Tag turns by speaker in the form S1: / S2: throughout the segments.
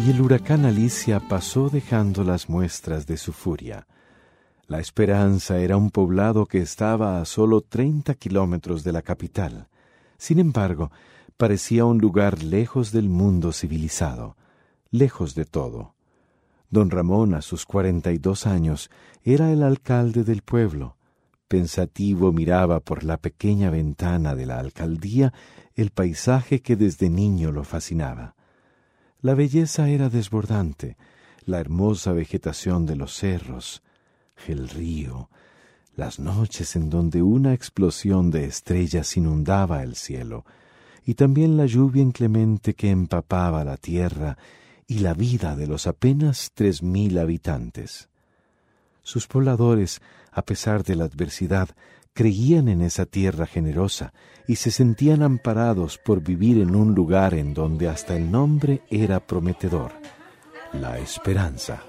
S1: y el huracán Alicia pasó dejando las muestras de su furia. La Esperanza era un poblado que estaba a solo 30 kilómetros de la capital. Sin embargo, parecía un lugar lejos del mundo civilizado, lejos de todo. Don Ramón, a sus 42 años, era el alcalde del pueblo. Pensativo miraba por la pequeña ventana de la alcaldía el paisaje que desde niño lo fascinaba. La belleza era desbordante, la hermosa vegetación de los cerros, el río, las noches en donde una explosión de estrellas inundaba el cielo, y también la lluvia inclemente que empapaba la tierra y la vida de los apenas 3,000 habitantes. Sus pobladores, a pesar de la adversidad, creían en esa tierra generosa y se sentían amparados por vivir en un lugar en donde hasta el nombre era prometedor, La Esperanza.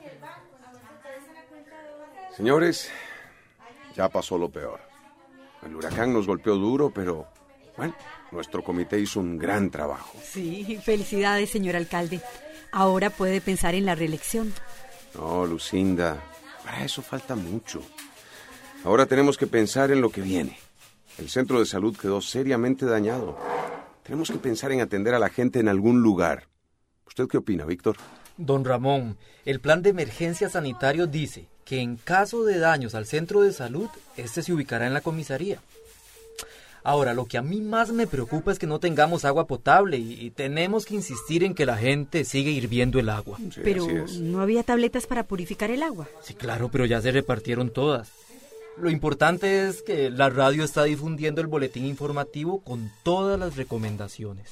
S2: Señores, ya pasó lo peor. El huracán nos golpeó duro, pero, bueno, nuestro comité hizo un gran trabajo.
S3: Sí, felicidades, señor alcalde. Ahora puede pensar en la reelección.
S2: No, Lucinda, para eso falta mucho. Ahora tenemos que pensar en lo que viene. El centro de salud quedó seriamente dañado. Tenemos que pensar en atender a la gente en algún lugar. ¿Usted qué opina, Víctor?
S4: Don Ramón, el plan de emergencia sanitario dice que en caso de daños al centro de salud, este se ubicará en la comisaría. Ahora, lo que a mí más me preocupa es que no tengamos agua potable y tenemos que insistir en que la gente siga hirviendo el agua.
S2: Sí,
S3: Pero
S2: así es.
S3: ¿no había tabletas para purificar el agua?
S4: Sí, claro, pero ya se repartieron todas. Lo importante es que la radio está difundiendo el boletín informativo con todas las recomendaciones.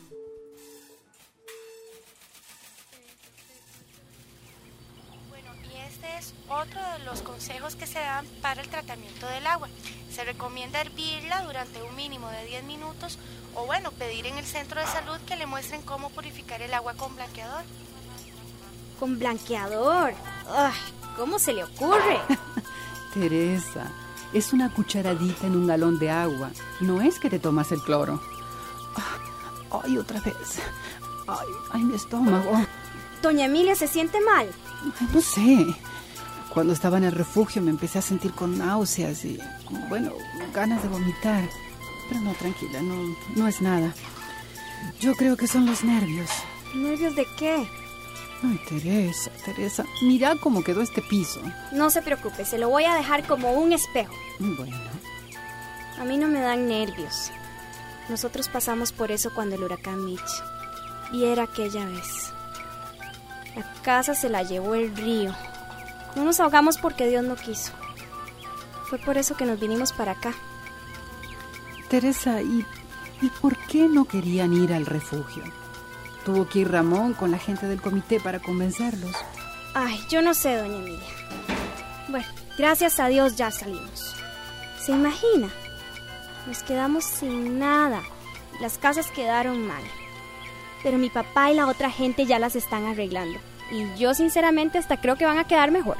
S5: Bueno, y este es otro de los consejos que se dan para el tratamiento del agua. Se recomienda hervirla durante un mínimo de 10 minutos o bueno, pedir en el centro de salud que le muestren cómo purificar el agua con blanqueador.
S6: ¿Con blanqueador? ¡Ay! ¿Cómo se le ocurre?
S7: Teresa, es una cucharadita en un galón de agua. No es que te tomas el cloro. Ay, otra vez. Ay, mi estómago.
S6: Doña Emilia se siente mal.
S7: Ay, no sé. Cuando estaba en el refugio me empecé a sentir con náuseas y, bueno, ganas de vomitar. Pero no, tranquila, no es nada. Yo creo que son los nervios.
S6: ¿Nervios de qué?
S7: Ay, Teresa, mira cómo quedó este piso.
S6: No se preocupe, se lo voy a dejar como un espejo.
S7: Bueno.
S6: A mí no me dan nervios. Nosotros pasamos por eso cuando el huracán Mitch. Y era aquella vez. La casa se la llevó el río. No nos ahogamos porque Dios no quiso. Fue por eso que nos vinimos para acá.
S7: Teresa, ¿y por qué no querían ir al refugio? Tuvo que ir Ramón con la gente del comité para convencerlos.
S6: Ay, yo no sé, doña Emilia. Bueno, gracias a Dios ya salimos. ¿Se imagina? Nos quedamos sin nada. Las casas quedaron mal. Pero mi papá y la otra gente ya las están arreglando. Y yo sinceramente hasta creo que van a quedar mejor.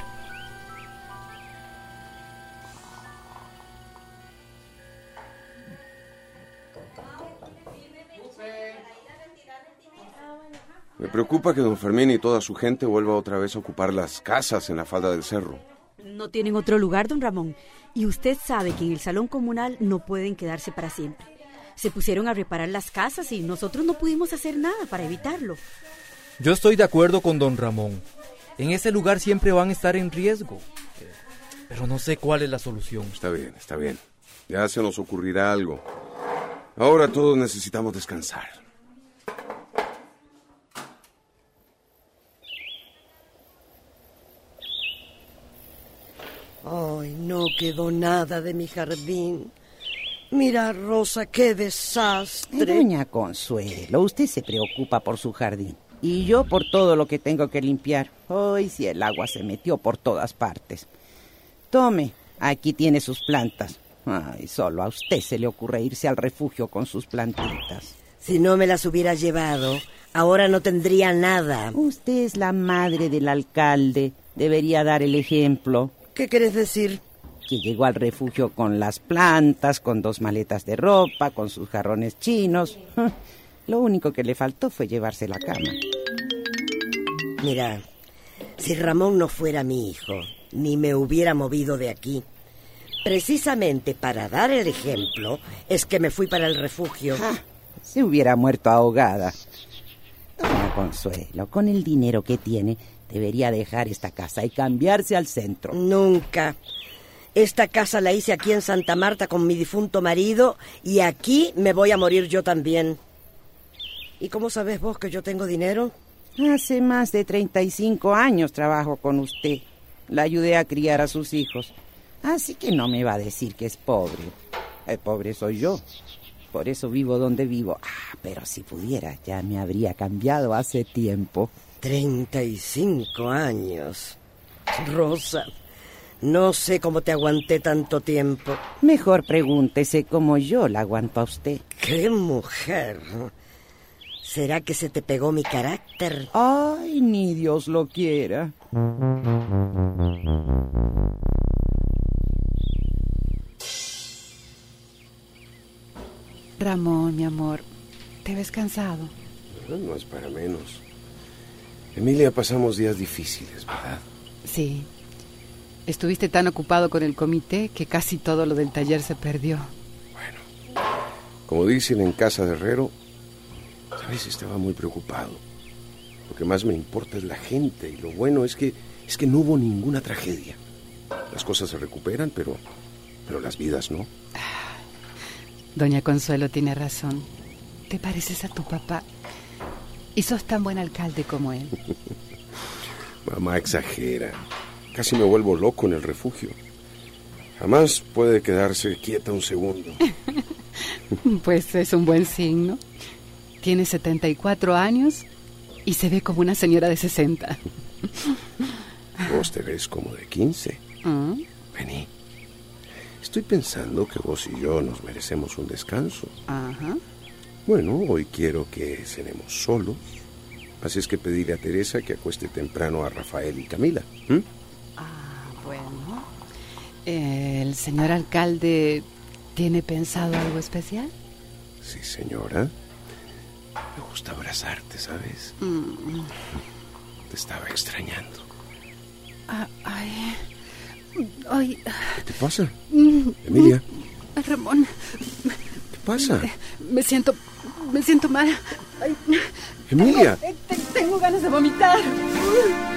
S2: Me preocupa que don Fermín y toda su gente vuelva otra vez a ocupar las casas en la falda del cerro.
S3: No tienen otro lugar, don Ramón. Y usted sabe que en el salón comunal no pueden quedarse para siempre. Se pusieron a reparar las casas y nosotros no pudimos hacer nada para evitarlo.
S4: Yo estoy de acuerdo con don Ramón. En ese lugar siempre van a estar en riesgo. Pero no sé cuál es la solución.
S2: Está bien. Ya se nos ocurrirá algo. Ahora todos necesitamos descansar.
S8: Ay, no quedó nada de mi jardín. Mira, Rosa, qué desastre.
S9: Doña Consuelo, usted se preocupa por su jardín. Y yo por todo lo que tengo que limpiar. Hoy si el agua se metió por todas partes. Tome, aquí tiene sus plantas. Ay, solo a usted se le ocurre irse al refugio con sus plantitas.
S8: Si no me las hubiera llevado, ahora no tendría nada.
S9: Usted es la madre del alcalde. Debería dar el ejemplo.
S8: ¿Qué quieres decir?
S9: Que llegó al refugio con las plantas, con 2 maletas de ropa, con sus jarrones chinos. Lo único que le faltó fue llevarse la cama.
S8: Mira, si Ramón no fuera mi hijo, ni me hubiera movido de aquí, precisamente para dar el ejemplo, es que me fui para el refugio.
S9: Se hubiera muerto ahogada. Doña Consuelo, con el dinero que tiene, debería dejar esta casa y cambiarse al centro.
S8: Nunca. Esta casa la hice aquí en Santa Marta con mi difunto marido y aquí me voy a morir yo también. ¿Y cómo sabes vos que yo tengo dinero?
S9: Hace más de 35 años trabajo con usted. La ayudé a criar a sus hijos. Así que no me va a decir que es pobre. Pobre soy yo. Por eso vivo donde vivo. Pero si pudiera, ya me habría cambiado hace tiempo.
S8: 35 años. Rosa, no sé cómo te aguanté tanto tiempo.
S9: Mejor pregúntese cómo yo la aguanto a usted.
S8: ¡Qué mujer! ¿Será que se te pegó mi carácter?
S9: Ay, ni Dios lo quiera.
S7: Ramón, mi amor, ¿te ves cansado?
S2: No es para menos. Emilia, pasamos días difíciles, ¿verdad?
S7: Sí. Estuviste tan ocupado con el comité que casi todo lo del taller se perdió.
S2: Bueno, como dicen en casa de herrero, sabes, estaba muy preocupado. Lo que más me importa es la gente y lo bueno es que no hubo ninguna tragedia. Las cosas se recuperan, pero las vidas no.
S7: Doña Consuelo tiene razón. Te pareces a tu papá y sos tan buen alcalde como él.
S2: Mamá exagera. Casi me vuelvo loco en el refugio. Jamás puede quedarse quieta un segundo.
S7: Pues es un buen signo. Tiene 74 años y se ve como una señora de 60.
S2: Vos te ves como de 15. Vení. Estoy pensando que vos y yo nos merecemos un descanso.
S7: Ajá.
S2: Bueno, hoy quiero que cenemos solos. Así es que pedirle a Teresa que acueste temprano a Rafael y Camila.
S7: Bueno. ¿El señor alcalde tiene pensado algo especial?
S2: Sí, señora. Me gusta abrazarte, ¿sabes? Te estaba extrañando.
S7: Ay.
S2: ¿Qué te pasa? Emilia.
S7: Ramón.
S2: ¿Qué pasa?
S7: Me siento mal. Ay.
S2: Emilia.
S7: Tengo ganas de vomitar.